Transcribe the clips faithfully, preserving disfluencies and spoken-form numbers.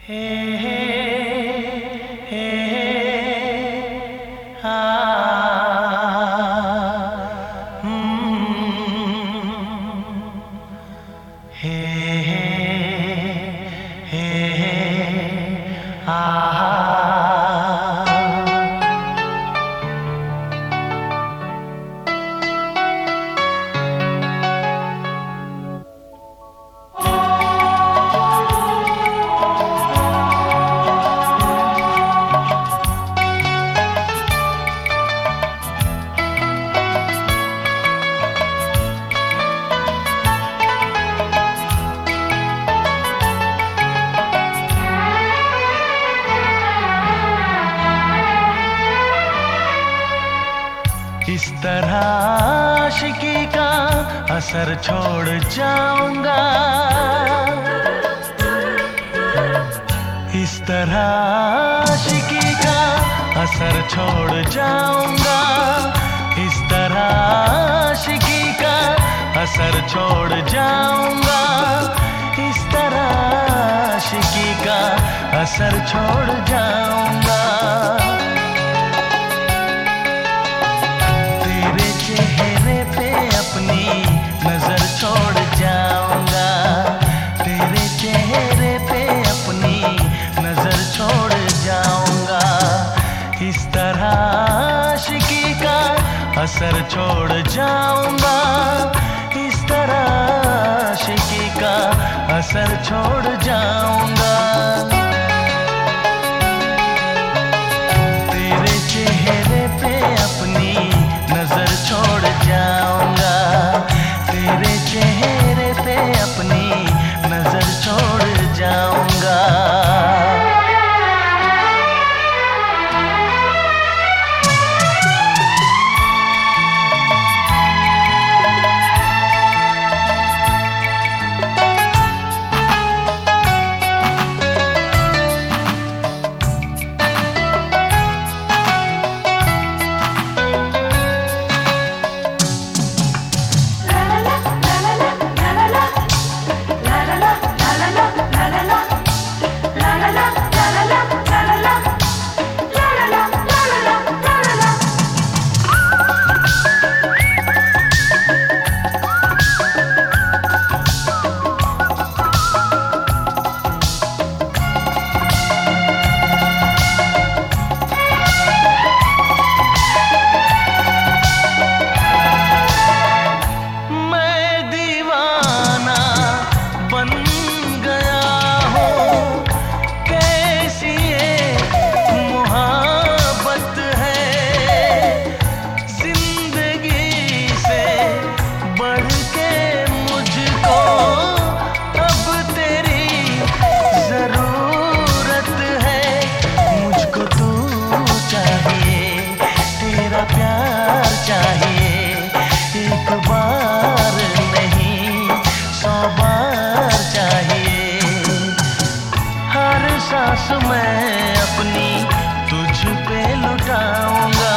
हे हे हे हा हे हे हा इस तरह आशिकी का असर छोड़ जाऊंगा, इस तरह आशिकी का असर छोड़ जाऊंगा, इस तरह आशिकी का असर छोड़ जाऊंगा, इस तरह आशिकी का असर छोड़ जाऊंगा। चेहरे पे अपनी नजर छोड़ जाऊंगा, तेरे चेहरे पे अपनी नजर छोड़ जाऊंगा, इस तरह आशिकी का असर छोड़ जाऊंगा, इस तरह आशिकी का असर छोड़ जाऊंगा। तेरे चेहरे पे अपनी नजर छोड़ जाऊंगा, तेरे चेहरे पे अपनी नजर छोड़ जाऊंगा। सांस मैं अपनी तुझ पे लुटाऊंगा,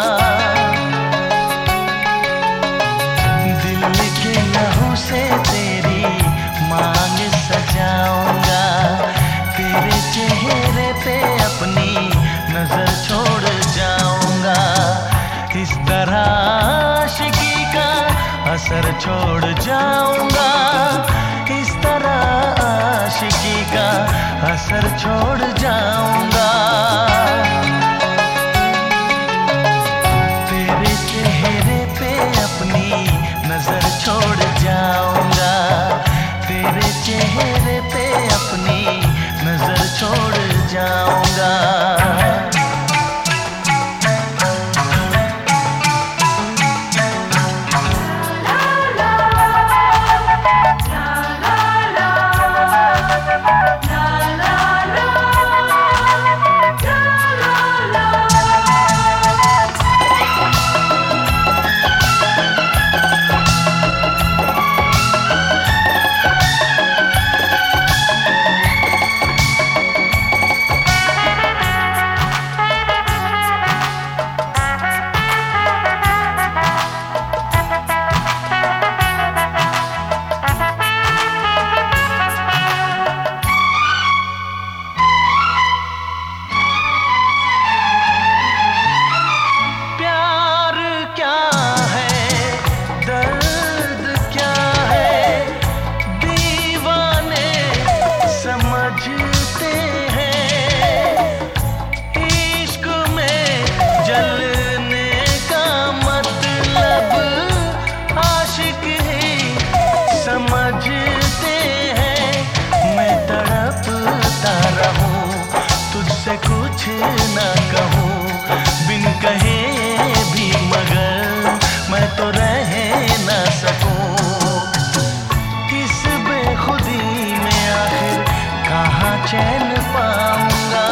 दिल के लहू से तेरी मांग सजाऊंगा, तेरे चेहरे पे अपनी नजर छोड़ जाऊंगा, इस तरह आशिकी का असर छोड़ जाऊंगा, इस तरह आशिकी का असर छोड़ जाऊंगा। तेरे चेहरे पे अपनी नजर छोड़ जाऊंगा, तेरे चेहरे पे अपनी नजर छोड़ जाऊंगा। बन पाऊंगा।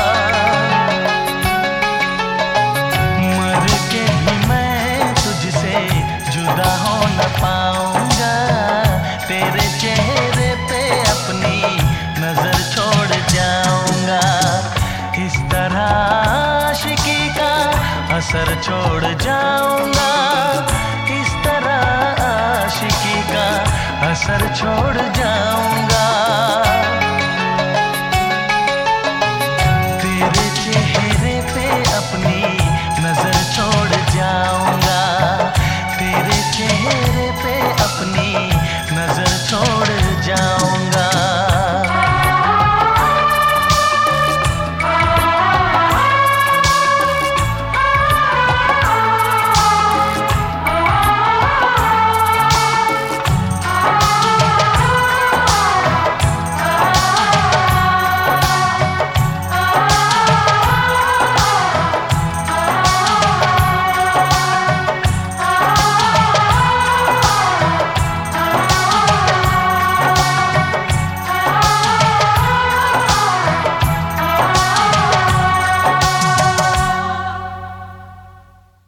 मर के भी मैं तुझसे जुदा हो न पाऊंगा। तेरे चेहरे पे अपनी नजर छोड़ जाऊंगा। इस तरह आशिकी का असर छोड़ जाऊंगा। इस तरह आशिकी का असर छोड़ जाऊंगा।